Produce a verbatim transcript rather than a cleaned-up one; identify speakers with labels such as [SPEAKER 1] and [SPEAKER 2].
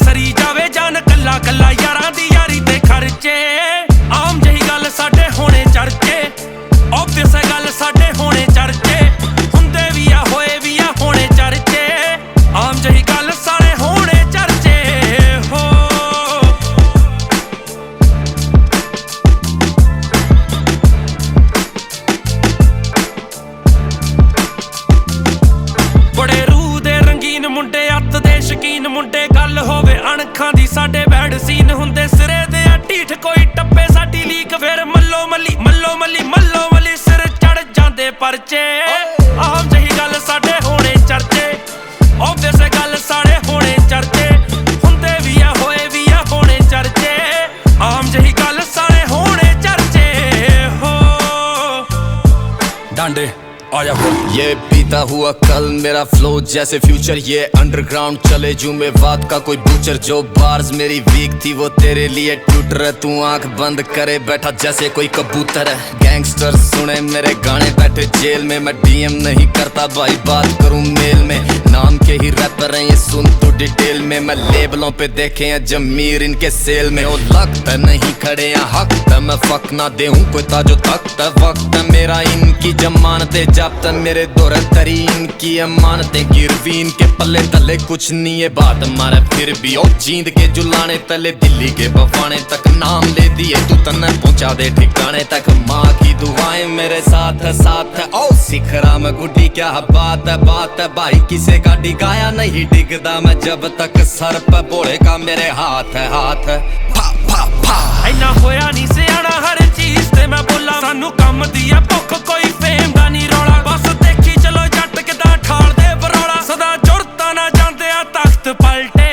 [SPEAKER 1] सरी जावे जान कल्ला कल्ला यारां दी यारी ते खर्चे आम जही गल साडे होने चर्चे ऑब्वियस है गल साडे होने चर्चे हुंदे भी आ होए भी आ होने चर्चे आम जही गल सारे होने चर्चे हो बड़े रूह दे रंगीन मुंडे अत दे शकीन मुंडे गल होवे अणखां दी साडे बैड सीन हुंदे सिरे दे ढीठ कोई टप्पे साडी लीक फिर मल्लो मल्ली मल्लो मल्ली मल्लो मल्ली सिर चढ़ जांदे परचे आम जही गल साडे होने चर्चे ऑब्वियस गल सारे होने चर्चे हुंदे भी आ होए भी आ होने चर्चे आम जही गल सारे होने चर्चे हो डांडे आया हो
[SPEAKER 2] ये पीता हुआ कल मेरा फ्लो जैसे फ्यूचर ये अंडरग्राउंड चले जुमेवाद का कोई बूचर जो बार्स मेरी वीक थी वो तेरे लिए टूट रहा तू आंख बंद करे बैठा जैसे कोई कबूतर है गैंगस्टर सुने मेरे गाने बैठे जेल में मैं डीएम नहीं करता भाई बात करूं मेल में नाम के ही रैपर हैं ये सुन तू डिटेल में मैं लेबलों पे देखे हैं जमीर इनके सेल में ओ लगता नहीं खड़े हैं हक मैं फक ना दे हूं कोई ताजो तख्त वक्त मेरा इनकी जमानते जब तक मेरे दौर तरीन की अमानतें गिरवीन के पल्ले तले कुछ नहीं है बात मारे फिर भी ओ जींद के जुलाने तले दिल्ली के बवाने तक नाम ले दिए तू तन्ने पहुंचा दे ठिकाने तक माँ की दुआएं मेरे साथ है साथ है ओ सिखरा में गुड्डी क्या बात है बात है भाई किसे का डिगाया नहीं डिगदा मैं जब तक सर पे बोले का मेरे हाथ है हाथ है फा फा फा
[SPEAKER 1] इन्ना होया नहीं सियाना हर चीज ते मैं बोला सानू कम दी है भुख कोई फेम दा नहीं रौला बस देखी चलो जट किदां ठाल दे बरौला सदा जुड़ता ना जांदे आ तख्त पलटे